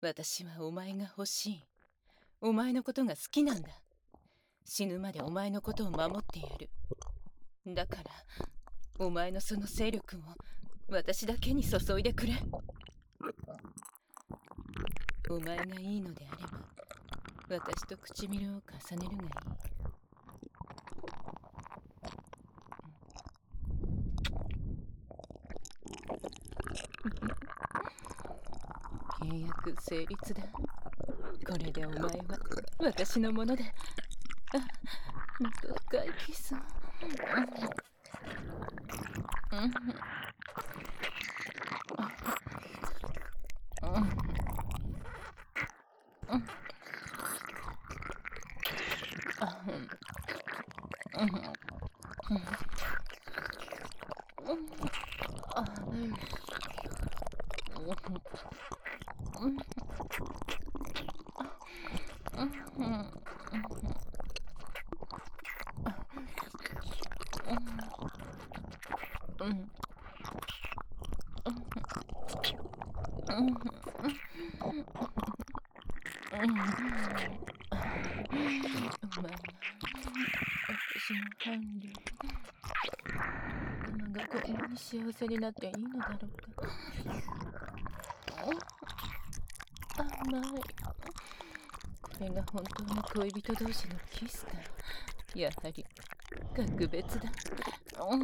私はお前が欲しい。お前のことが好きなんだ。死ぬまでお前のことを守ってやる。だからお前のその勢力を私だけに注いでくれ。お前がいいのであれば私と唇を重ねるがいい。契約成立だ。これでお前は私のものだ。あ、もっと深いキスを。私の伴侶、今がこんなに幸せになっていいのだろうか。甘い。これが本当の恋人同士のキスか。やはり格別だ。好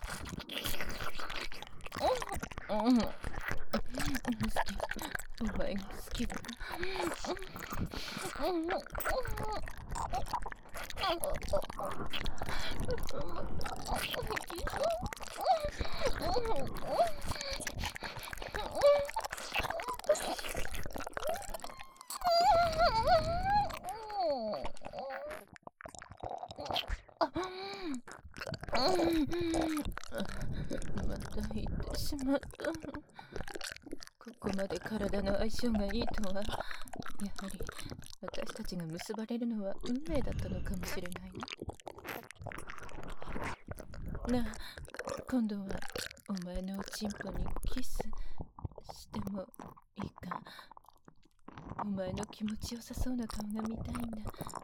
き。お前が好きだ。また言ってしまった。ここまで体の相性がいいとは、やはり私たちが結ばれるのは運命だったのかもしれないな。なあ、今度はお前のおちんぽにキスしてもいいか。お前の気持ちよさそうな顔が見たいんだ。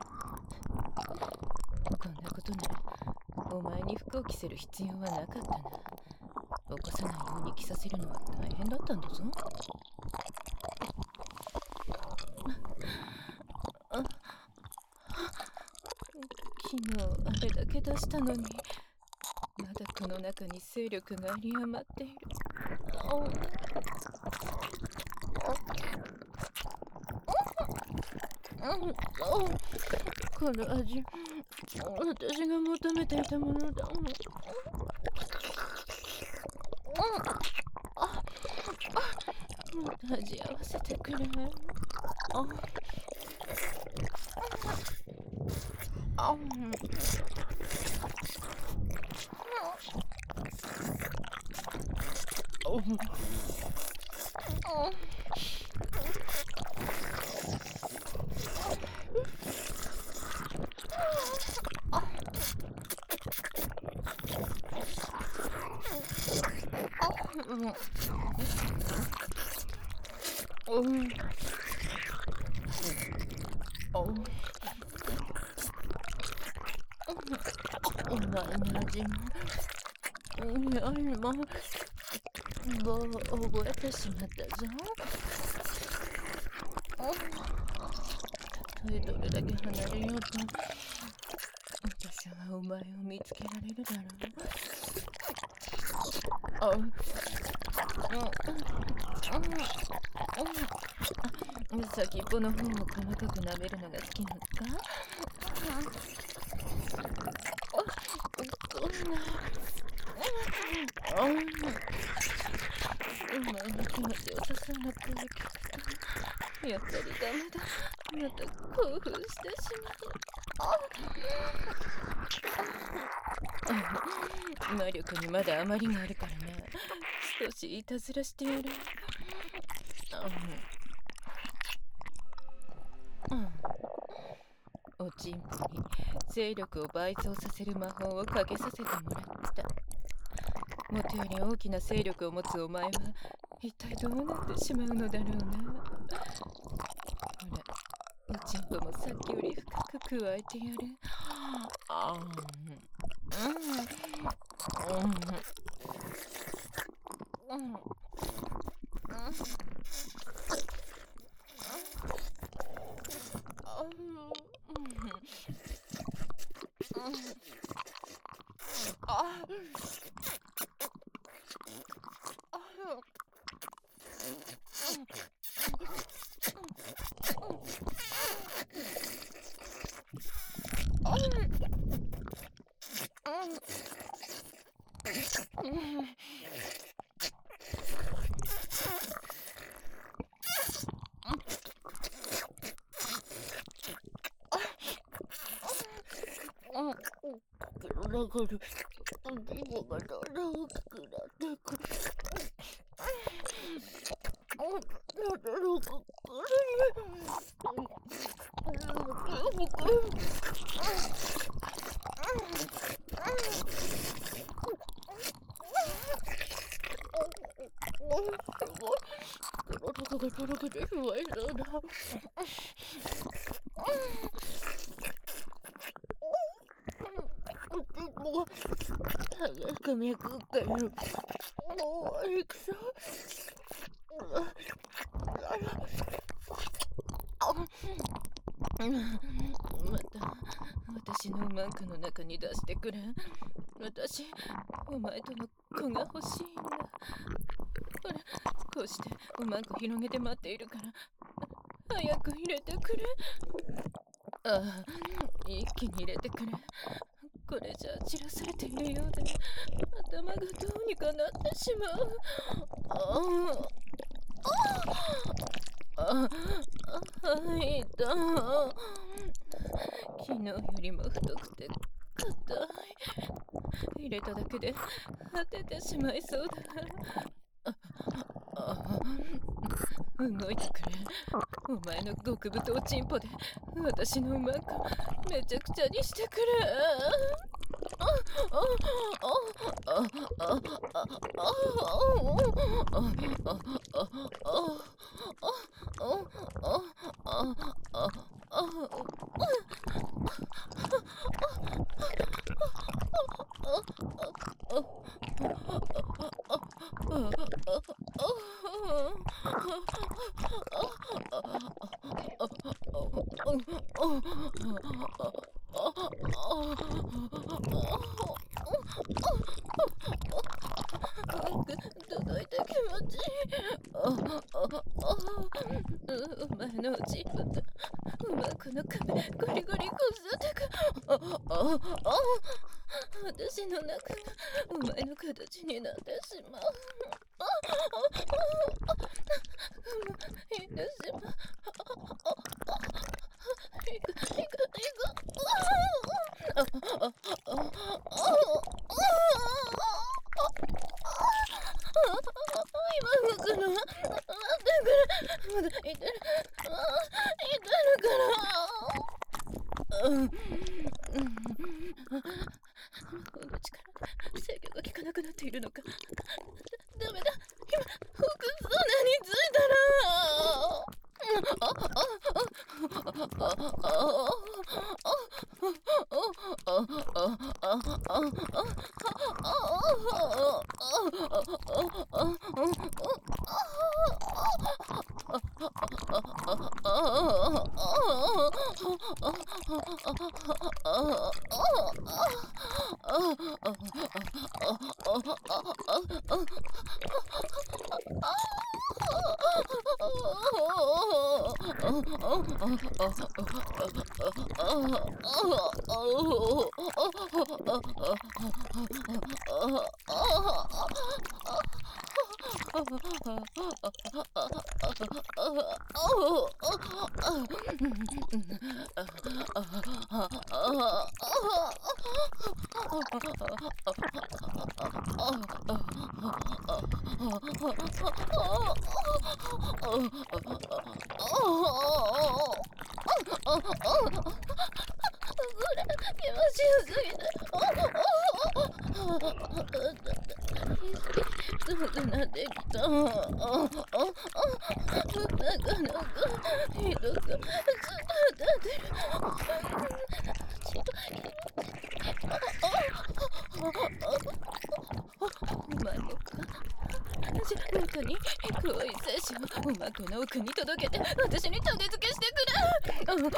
こんなことならお前に服を着せる必要はなかったな。起こさないように着させるのは大変だったんだぞ。昨日あれだけ出したのにまだこの中に勢力が有り余っている。この味、私が求めていたものだ。味合わせてくれ。お前の味も匂いももう覚えてしまったぞ。たとえどれだけ離れようと私はお前を見つけられるだろう。先っぽの方を細かく舐めるのが好きなのか。お前の気持ちよさそうな声聞く。やっぱりダメだ。また興奮してしまう。魔力にまだ余りがあるからな。少しいたずらしてやる。おちんぽに勢力を倍増させる魔法をかけさせてもらった。もとより大きな勢力を持つお前は一体どうなってしまうのだろうな。 ほら、おちんぽもさっきより深く加えてやる。あーまた私のマンクの中に出してくれ。私、お前との子が欲しいんだ。ほら、こうしておまんこ広げて待っているから、早く入れてくれ。ああ、一気に入れてくれ。これじゃ散らされているようで頭がどうにかなってしまう。はいだ。昨日よりも太くて硬い。入れただけで果ててしまいそうだ。動いてくれ。お前の極太おちんぽで私のマンコめちゃくちゃにしてくれ。届いた気持ちいい。お前のおちんぽとおまんこの壁ゴリゴリこすってく。私の中がお前の形になってしまう。いってしまう。今動くの待ってくれ。まだ痛い。痛いのかな。この力制御が効かなくなっているのか。ダメだ。今複数年についたら気持ちよすぎて寒くなってきた。なかなかひどくずっと当たってる。ちょっとお前もか。じゃ中に黒い精子をおまけの奥に届けて私に種付けしてくれ。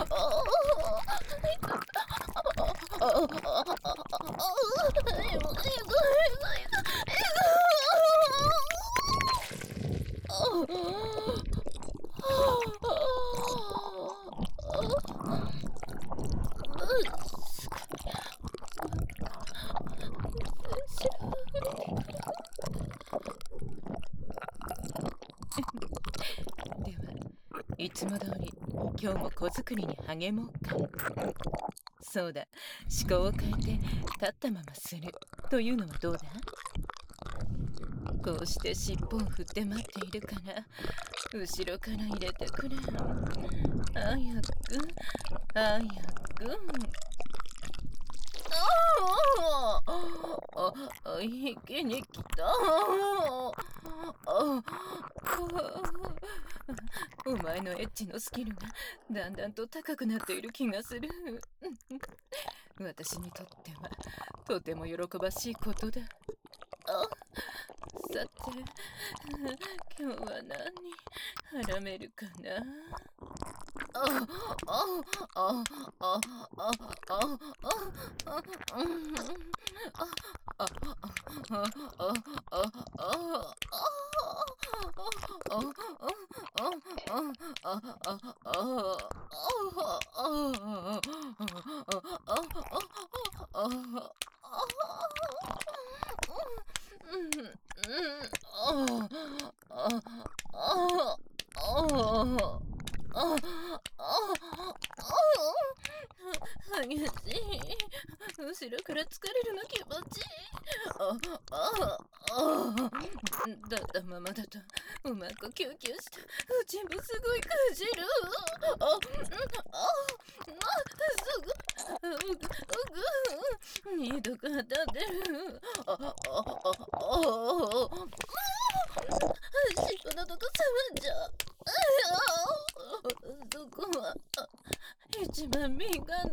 ではいつも通り今日も子作りに励もうか。そうだ、思考を変えて立ったままするというのはどうだ？こうして尻尾を振って待っているから後ろから入れてくれ。早く早く。一気に来た。お前のエッチのスキルがだんだんと高くなっている気がする。私にとってはとても喜ばしいことだ。さて、今日は何はらめるかな。激しい。後ろから疲れるの気持ちいい。だったままだとうまくキュンキュンした。うちもすごいくじる。二度か当たってる。尻尾のとこ触んじゃ。そこは一番敏感だから。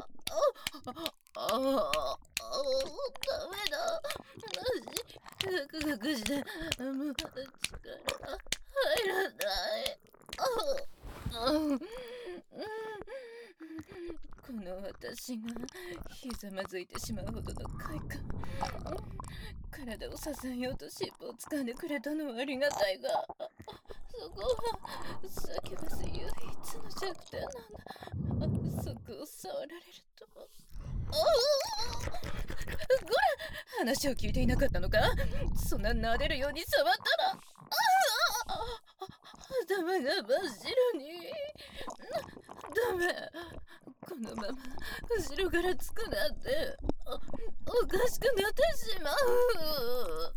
ダメだ。ガクガクしてもう力入らない。この私がひざまずいてしまうほどの快感。体を支えようと尻尾を掴んでくれたのはありがたいが、そこはサキュバス唯一の弱点なんだ。そこを触られると。話を聞いていなかったのか？そんな撫でるように触ったら頭が真っ白に。ダメ。このまま後ろからつくなんておかしくなってしまう。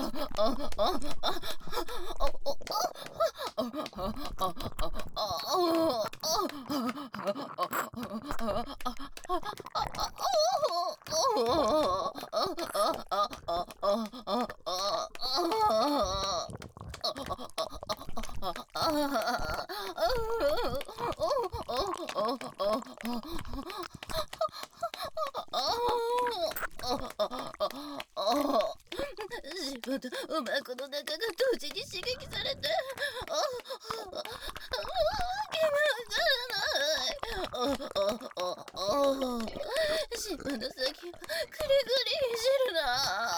仕事うまくの中が同時に刺激されて、尻尾の先をくりくりいじるな。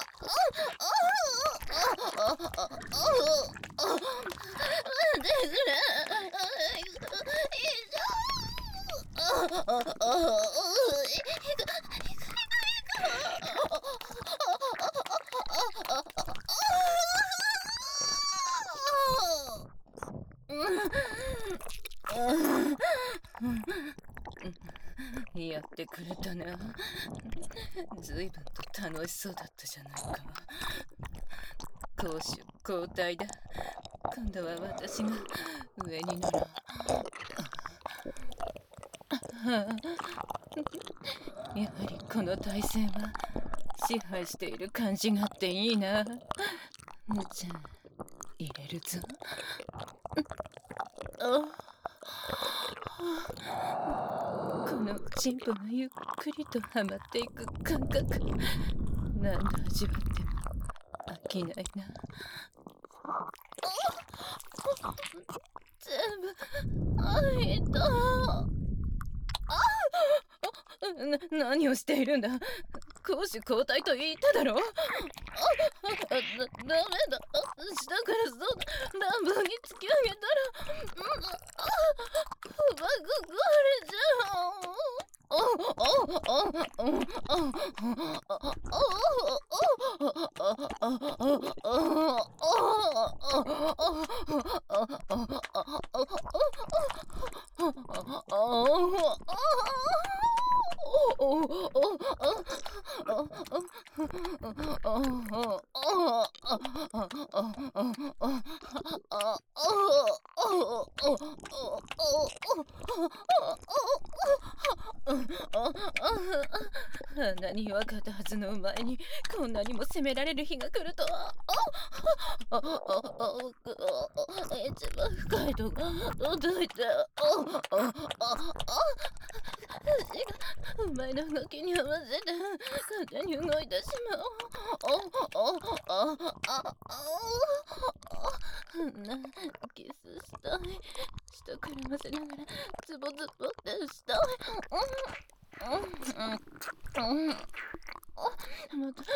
待ってくれ。やってくれたな。ずいぶんと楽しそうだったじゃないか。攻守交代だ。今度は私が上に乗ろう。やはりこの体勢は支配している感じがあっていいな。じゃあ入れるぞ。 この進歩がゆっくりとはまっていく感覚、何度味わっても飽きないな。全部開いた。何をしているんだ。攻守交代と言っただろ。ダメだ。下からそんな乱暴に突き上げたら、バグ壊れちゃ鼻に分かったはずのお前にこんなにも責められる日が来るとは。一番深いとこ届いた。足がお前の動きに合わせて勝手に動いてしまう。キスしたい。下からませながらズボズボってしたい。もっと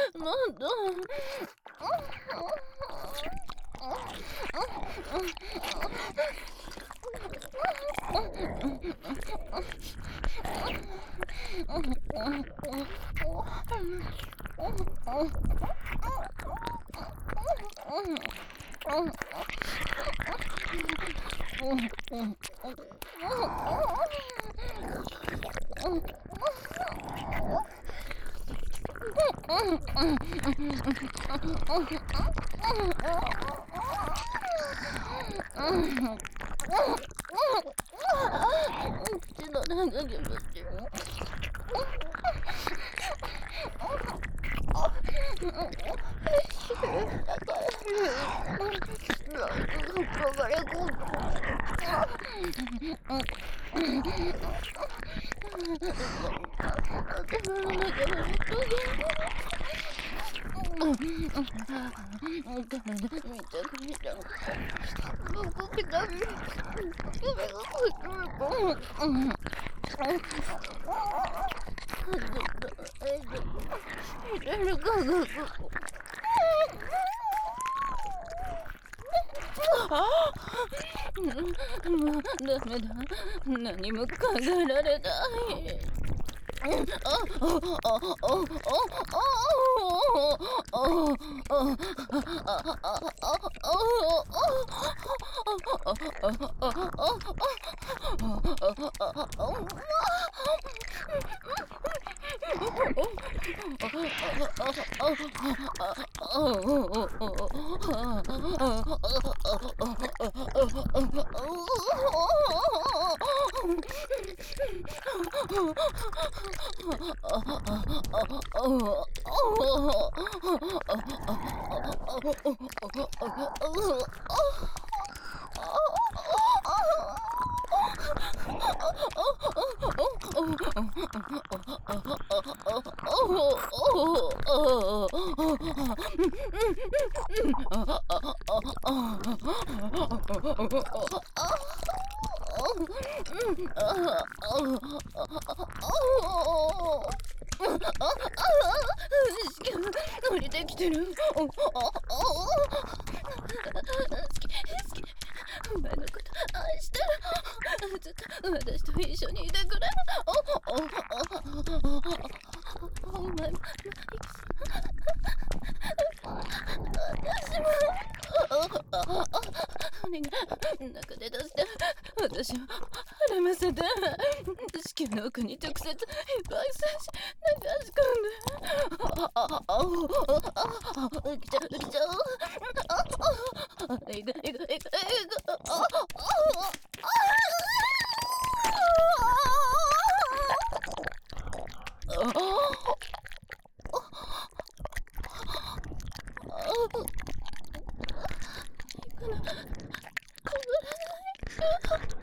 口の中でぶってもうダメだ。何も考えられない。降りてきてる。お前のこと愛してる。ずっと私と一緒にいてくれ。お前も私もお願い、中で出して私を晴ませて。子宮の奥に直接いっぱい精子流し込んで。来ちゃう。いく。くぶらない。